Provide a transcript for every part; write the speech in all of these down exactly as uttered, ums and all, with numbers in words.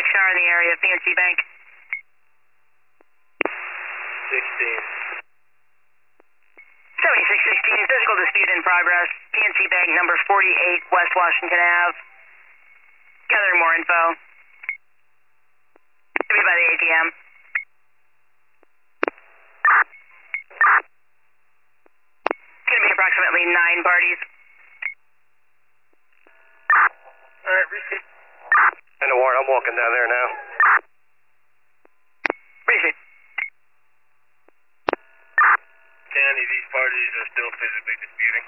shower in the area of P N C Bank. sixteen. seventy-six sixteen, physical dispute in progress. P N C Bank number forty-eight, West Washington Avenue. Gathering more info. Should be by the A T M. It's going to be approximately nine parties. Alright, receipt. I know, Warren, I'm walking down there now. Receipt. County, these parties are still physically disputing.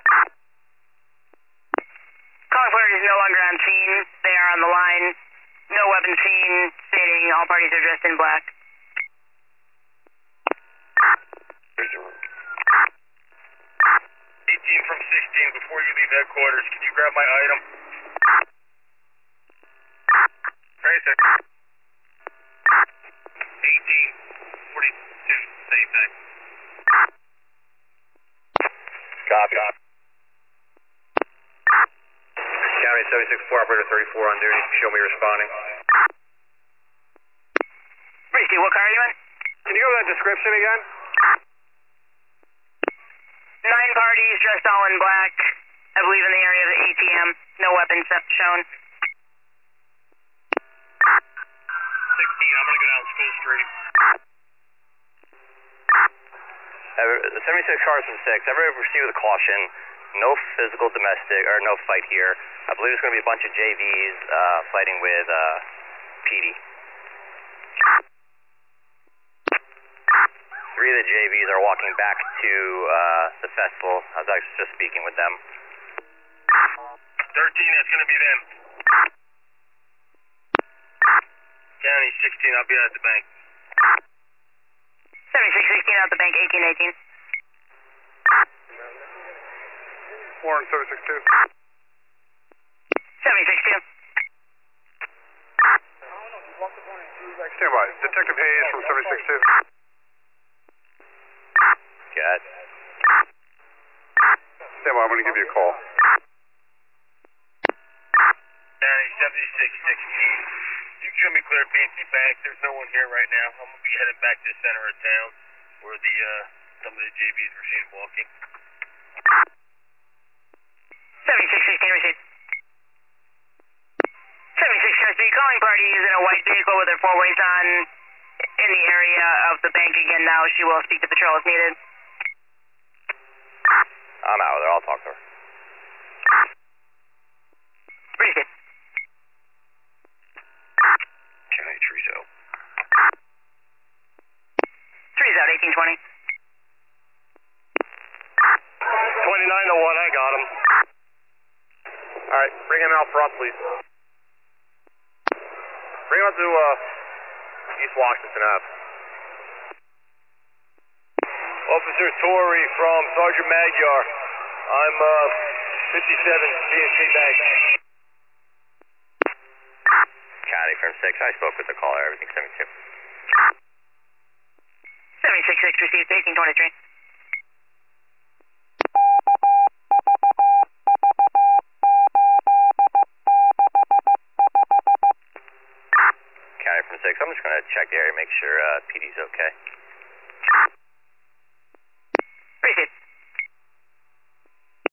Calling parties no longer on scene. They are on the line. No weapon seen, stating all parties are dressed in black. eighteen from sixteen, before you leave headquarters, can you grab my item? Right there. eighteen forty-two, same thing. Copy. County seventy-six four, operator thirty-four on duty. Show me responding. Receipt, what car are you in? Can you go over that description again? Nine parties dressed all in black. I believe in the area of the A T M. No weapons shown. sixteen, I'm going to go down School Street. Uh, seventy-six cars from six. Everybody proceed with caution. No physical domestic, or no fight here. I believe it's going to be a bunch of J Vs uh, fighting with uh, P D. Three of the J Vs are walking back to uh, the festival. I was actually just speaking with them. thirteen, that's going to be them. County sixteen, I'll be at the bank. seventy-six sixteen out the bank, eighteen eighteen. Warren, seventy-six two. seventy-six two. Stand by. Detective Hayes from seventy-six two. Got. Stand by, I'm going to give you a call. County seventy-six sixteen. You can show me clear P N C Bank. There's no one here right now. I'm going to be heading back to the center of town where the uh, some of the J Vs were seen walking. seventy-six sixteen receipt. seventy-six Chester, calling party is in a white vehicle with her four ways on in the area of the bank again now. She will speak to patrol if needed. I'm out of there. I'll talk to her. Receipt. County Trees out. Trees out, eighteen twenty. twenty-nine to one, I got him. Alright, bring him out front, please. Bring him out to uh, East Washington Avenue. Officer Torrey from Sergeant Magyar. I'm uh, fifty-seven P N C Bank. County from six. I spoke with the caller. Everything's seventy-two. seventy-six six received, eighteen twenty-three. County from six. I'm just going to check the area, make sure uh, P D's okay.